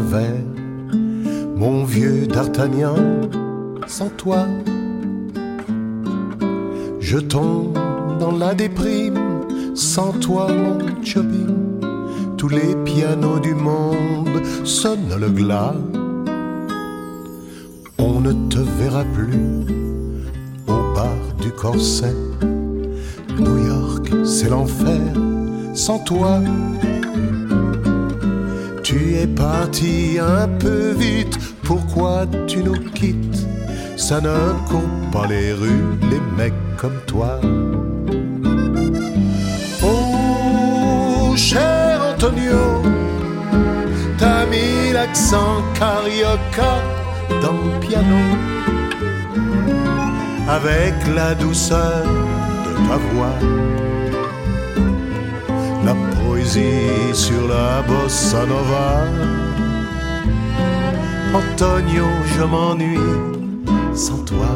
verre. Mon vieux D'Artagnan, sans toi, je tombe dans la déprime. Sans toi, mon Chubby, tous les pianos du monde sonnent le glas. On ne te verra plus au bar du Corset. New York, c'est l'enfer sans toi. Tu es parti un peu vite, pourquoi tu nous quittes? Ça ne court pas les rues, les mecs comme toi. Oh, cher Antonio, t'as mis l'accent carioca dans le piano, avec la douceur de ta voix, la poésie sur la bossa nova. Antonio, je m'ennuie sans toi.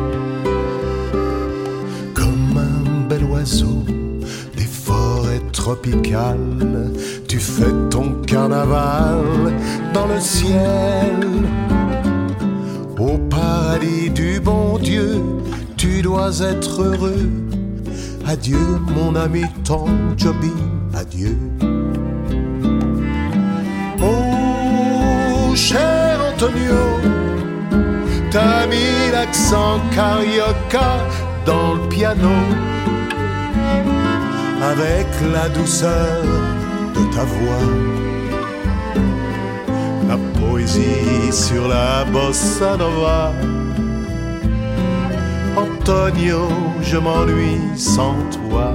Comme un bel oiseau des forêts tropicales, tu fais ton carnaval dans le ciel. Au paradis du bon Dieu, tu dois être heureux. Adieu mon ami Tom Joby, adieu. Oh cher Antonio, t'as mis l'accent carioca dans le piano, avec la douceur de ta voix, la poésie sur la bossa nova. Antonio, je m'ennuie sans toi.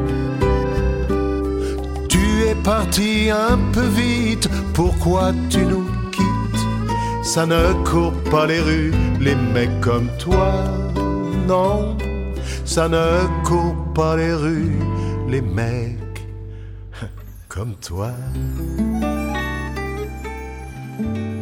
Tu es parti un peu vite, pourquoi tu nous quittes? Ça ne court pas les rues, les mecs comme toi. Non, ça ne court pas les rues, les mecs comme toi.